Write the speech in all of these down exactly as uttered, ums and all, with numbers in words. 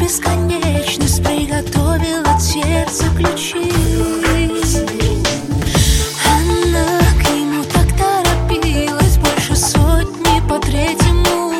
бесконечность приготовил от сердца ключи. Она к нему так торопилась, больше сотни по третьему.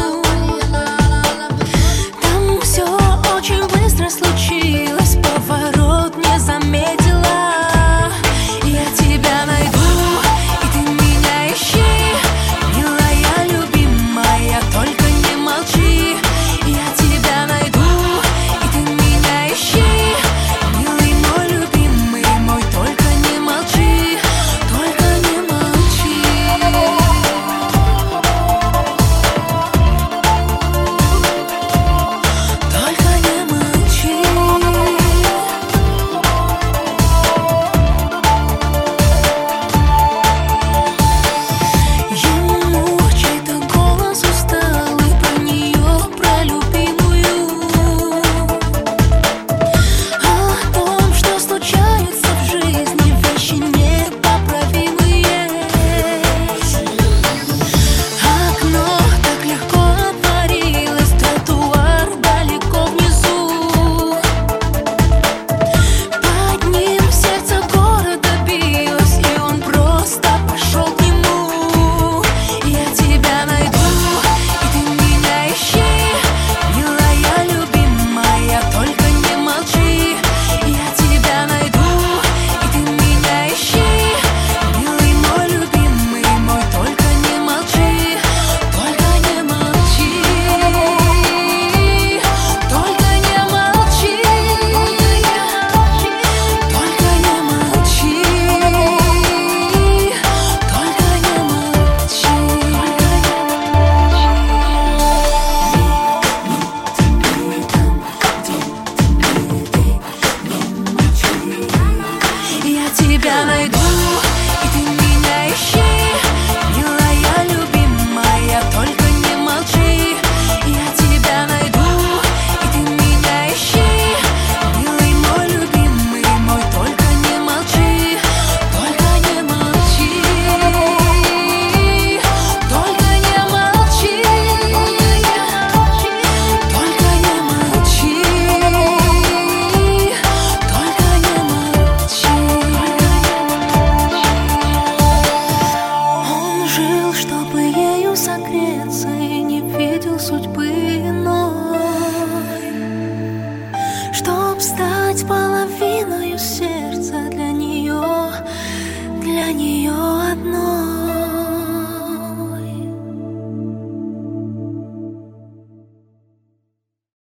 Там все очень быстро случилось, поворот не заметила. Я тебя найду, и ты меня ищи, милая, любимая, только не молчи. Я тебя найду, и ты меня ищи, милый мой, любимый мой, только не молчи, только не молчи. Только не молчи. Ему чей-то голос усталый про нее, про любимую, о том, что случаются в жизни вещи непоправимые. Окно так легко отворилось, тротуар далеко внизу. Под ним сердце города билось, и он просто пошел к нему. Я тебя найду, и ты меня ищи, милая, любимая, только не молчи. Я тебя найду, и ты меня ищи, милый мой, любимый мой, только не молчи, только не молчи, только не молчи, только не молчи, только не молчи. Я тебя найду, и ты меня ищи, милая, любимая, только не молчи. Я тебя найду, и ты меня ищи, милый мой, любимый мой, только не молчи, только не молчи, только не молчи, только не молчи, только не молчи. Он жил, чтобы ею согреться, и не видел судьбы иной, чтоб стать половиною сердца для нее, для нее.